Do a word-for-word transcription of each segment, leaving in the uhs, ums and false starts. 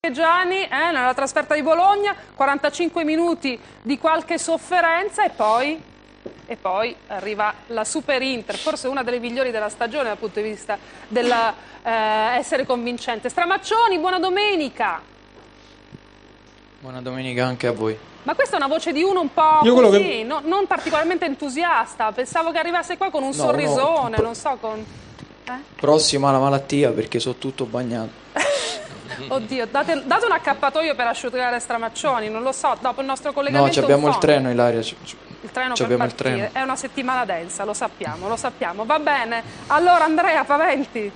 Barchegiani, eh, nella trasferta di Bologna, quarantacinque minuti di qualche sofferenza e poi, e poi arriva la Super Inter, forse una delle migliori della stagione dal punto di vista dell'essere eh, convincente. Stramaccioni, buona domenica! Buona domenica anche a voi. Ma questa è una voce di uno un po' Io così, che... no, non particolarmente entusiasta. Pensavo che arrivasse qua con un no, sorrisone, no. non so, con... Eh? Prossima alla malattia perché so tutto bagnato. Oddio, date, date un accappatoio per asciugare Stramaccioni, non lo so, dopo il nostro collegamento... No, abbiamo il treno, Ilaria. Il treno per abbiamo partire, il treno. È una settimana densa, lo sappiamo, lo sappiamo. Va bene, allora Andrea Paventi.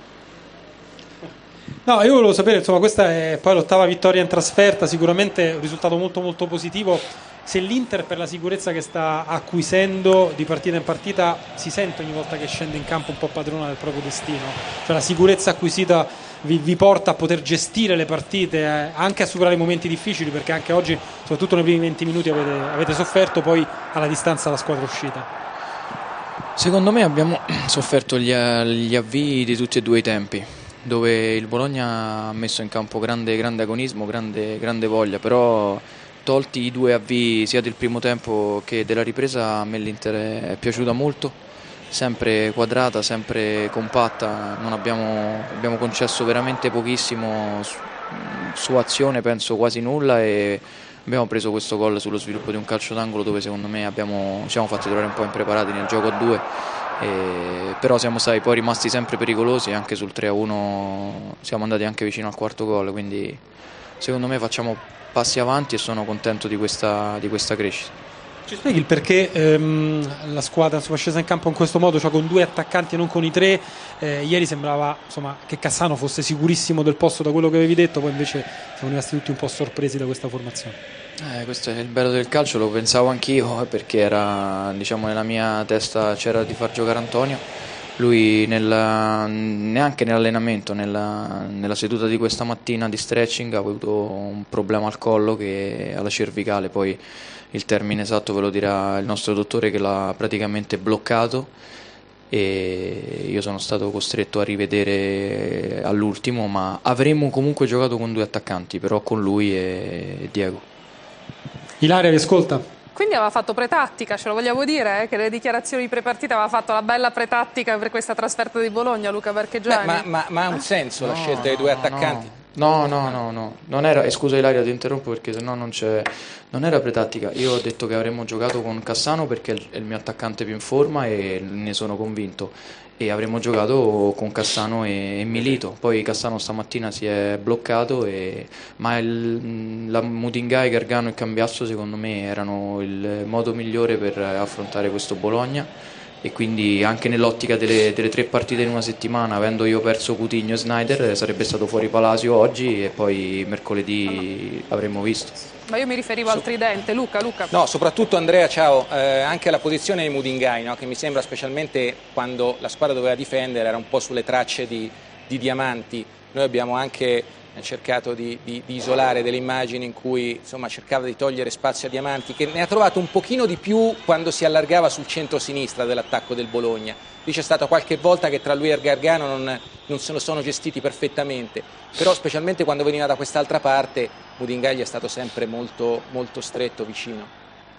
No, io volevo sapere, insomma, questa è poi l'ottava vittoria in trasferta, sicuramente un risultato molto molto positivo. Se l'Inter, per la sicurezza che sta acquisendo di partita in partita, si sente ogni volta che scende in campo un po' padrona del proprio destino, cioè la sicurezza acquisita vi, vi porta a poter gestire le partite, eh, anche a superare i momenti difficili, perché anche oggi, soprattutto nei primi venti minuti, avete, avete sofferto, poi alla distanza la squadra uscita. Secondo me abbiamo sofferto gli, gli avvii di tutti e due i tempi, dove il Bologna ha messo in campo grande, grande agonismo, grande, grande voglia, però tolti i due avvii sia del primo tempo che della ripresa, a me l'Inter è piaciuta molto, sempre quadrata, sempre compatta, non abbiamo, abbiamo concesso veramente pochissimo su, su azione, penso quasi nulla, e abbiamo preso questo gol sullo sviluppo di un calcio d'angolo dove secondo me abbiamo, ci siamo fatti trovare un po' impreparati nel gioco a due. Eh, però siamo stati poi rimasti sempre pericolosi, e anche sul tre a uno siamo andati anche vicino al quarto gol, quindi secondo me facciamo passi avanti e sono contento di questa, di questa crescita. Ci spieghi il perché ehm, la squadra insomma, è scesa in campo in questo modo, cioè con due attaccanti e non con i tre? Eh, ieri sembrava insomma, che Cassano fosse sicurissimo del posto da quello che avevi detto, poi invece siamo rimasti tutti un po' sorpresi da questa formazione. Eh, questo è il bello del calcio, lo pensavo anch'io, perché era, diciamo, nella mia testa c'era di far giocare Antonio. Lui nella, neanche nell'allenamento, nella, nella seduta di questa mattina di stretching ha avuto un problema al collo, che alla cervicale, poi il termine esatto ve lo dirà il nostro dottore, che l'ha praticamente bloccato, e io sono stato costretto a rivedere all'ultimo, ma avremmo comunque giocato con due attaccanti, però con lui e Diego. Ilaria, vi ascolta? Quindi aveva fatto pretattica, ce lo vogliamo dire, eh? Che le dichiarazioni prepartita aveva fatto la bella pretattica per questa trasferta di Bologna, Luca Barchegiani. Beh, ma, ma, ma ha un senso no, la scelta dei no, due attaccanti? No, no, no, no, non era, eh, scusa Ilaria, ti interrompo perché sennò non c'è, non era pretattica. Io ho detto che avremmo giocato con Cassano perché è il mio attaccante più in forma e ne sono convinto, e avremmo giocato con Cassano e, e Milito. Poi Cassano stamattina si è bloccato, e, ma il, la Mutingai, Gargano e Cambiasso secondo me erano il modo migliore per affrontare questo Bologna, e quindi anche nell'ottica delle, delle tre partite in una settimana, avendo io perso Coutinho e Snyder, sarebbe stato fuori Palacio oggi e poi mercoledì avremmo visto. Ma io mi riferivo al tridente. Luca, Luca. No, soprattutto Andrea, ciao, eh, anche la posizione di Mutingai, no? Che mi sembra, specialmente quando la squadra doveva difendere, era un po' sulle tracce di, di Diamanti. Noi abbiamo anche cercato di, di, di isolare delle immagini in cui insomma, cercava di togliere spazio a Diamanti, che ne ha trovato un pochino di più quando si allargava sul centro-sinistra dell'attacco del Bologna. Lì c'è stata qualche volta che tra lui e Gargano non, non se lo sono gestiti perfettamente, però specialmente quando veniva da quest'altra parte Mutingai è stato sempre molto, molto stretto, vicino.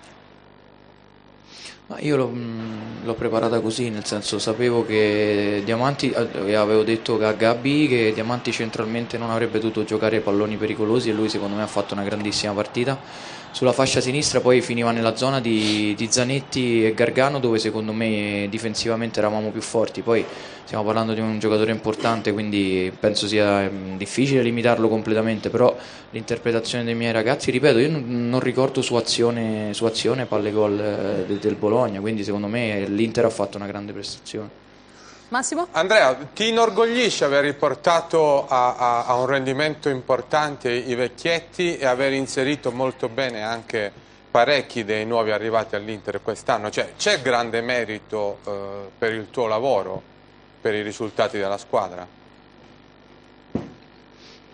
Ma io l'ho, l'ho preparata così, nel senso sapevo che Diamanti, avevo detto a Gabby che Diamanti centralmente non avrebbe dovuto giocare palloni pericolosi, e lui secondo me ha fatto una grandissima partita. Sulla fascia sinistra poi finiva nella zona di, di Zanetti e Gargano, dove secondo me difensivamente eravamo più forti. Poi stiamo parlando di un giocatore importante, quindi penso sia difficile limitarlo completamente, però l'interpretazione dei miei ragazzi, ripeto, io non, non ricordo su azione, su azione palle gol del, del Bologna, quindi secondo me l'Inter ha fatto una grande prestazione. Massimo? Andrea, ti inorgoglisce aver riportato a, a, a un rendimento importante i vecchietti e aver inserito molto bene anche parecchi dei nuovi arrivati all'Inter quest'anno? Cioè, c'è grande merito eh, per il tuo lavoro, per i risultati della squadra?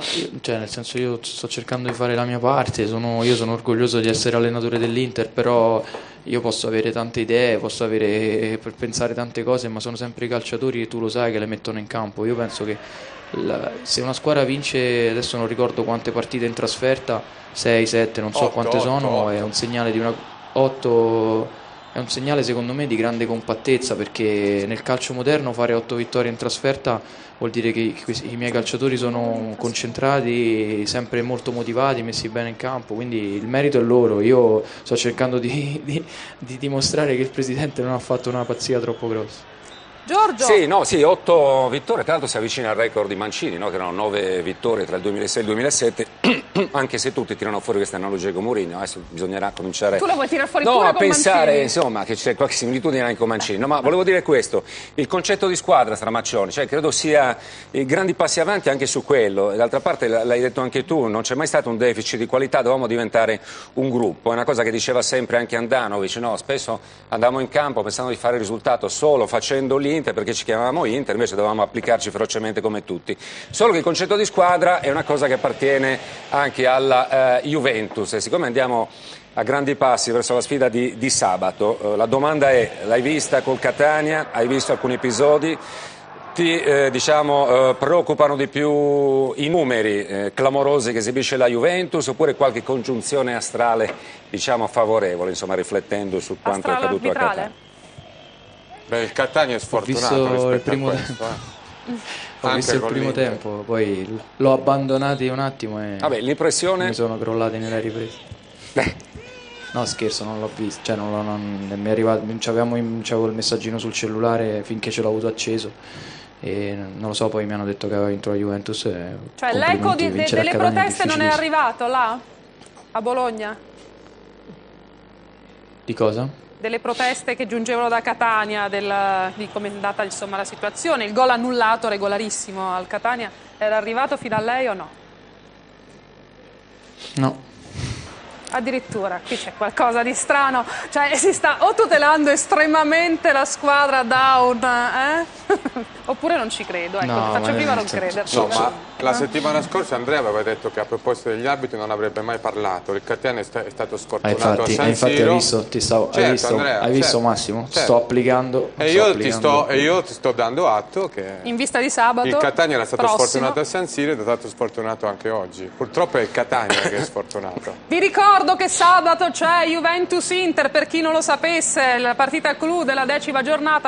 Cioè, nel senso, io sto cercando di fare la mia parte, sono, io sono orgoglioso di essere allenatore dell'Inter, però io posso avere tante idee, posso avere, per pensare tante cose, ma sono sempre i calciatori, e tu lo sai, che le mettono in campo. Io penso che la, se una squadra vince, adesso non ricordo quante partite in trasferta, sei, sette, non so otto, quante otto, sono, otto. è un segnale di una otto. È un segnale secondo me di grande compattezza, perché nel calcio moderno fare otto vittorie in trasferta vuol dire che i, i miei calciatori sono concentrati, sempre molto motivati, messi bene in campo, quindi il merito è loro. Io sto cercando di, di, di dimostrare che il presidente non ha fatto una pazzia troppo grossa. Giorgio! Sì, no, sì, otto vittorie, tra l'altro si avvicina al record di Mancini, no? Che erano nove vittorie tra il duemilasei e il duemilasette, anche se tutti tirano fuori questa analogia con Mourinho, adesso bisognerà cominciare Tu la vuoi tirare fuori no, pure a con pensare Mancini? insomma che c'è qualche similitudine anche con Mancini, no, ma volevo dire questo, il concetto di squadra Stramaccioni, cioè credo sia i grandi passi avanti anche su quello, e d'altra parte l'hai detto anche tu, non c'è mai stato un deficit di qualità, dovevamo diventare un gruppo, è una cosa che diceva sempre anche Andanovic, no? Spesso andavamo in campo pensando di fare il risultato solo facendo l'Inter perché ci chiamavamo Inter, invece dovevamo applicarci ferocemente come tutti. Solo che il concetto di squadra è una cosa che appartiene anche alla eh, Juventus, e siccome andiamo a grandi passi verso la sfida di, di sabato, eh, la domanda è: l'hai vista col Catania? Hai visto alcuni episodi? Ti eh, diciamo, eh, preoccupano di più i numeri eh, clamorosi che esibisce la Juventus, oppure qualche congiunzione astrale, diciamo, favorevole, insomma, riflettendo su quanto è accaduto a Catania? Beh, il Catania è sfortunato Ho visto il rispetto primo a questo. Eh. Ho Anche visto il con primo l'Inter. tempo, poi l'ho abbandonato un attimo e Vabbè, l'impressione... mi sono crollati nelle riprese. Beh. No, scherzo, non l'ho visto, cioè non, l'ho- non mi è arrivato, c'avevamo in- c'avevo il messaggino sul cellulare finché ce l'ho avuto acceso e non lo so, poi mi hanno detto che aveva vinto la Juventus. E Cioè l'eco complimenti, di- de- vincere a delle Catania proteste non è difficilissimo. arrivato là? A Bologna? Di cosa? Delle proteste che giungevano da Catania, del- di come è andata insomma la situazione, il gol annullato regolarissimo al Catania, era arrivato fino a lei o no? No. Addirittura, qui c'è qualcosa di strano, cioè si sta o tutelando estremamente la squadra da un... Eh? Oppure non ci credo, ecco, No, ti faccio ma prima a nel non senso- crederci. No, ma la settimana scorsa Andrea aveva detto che a proposito degli arbitri non avrebbe mai parlato. Il Catania è, sta- è stato Ah, sfortunato infatti, a San infatti Siro. hai visto, ti stavo, hai Certo, visto, Andrea, hai visto certo, Massimo? certo. Sto applicando. E sto io, ti applicando- sto, e io ti sto dando atto che In vista di sabato il Catania era stato prossimo. sfortunato a San Siro ed è stato sfortunato anche oggi. Purtroppo è il Catania che è sfortunato. Vi ricordo che sabato c'è Juventus-Inter, per chi non lo sapesse, la partita clou della decima giornata.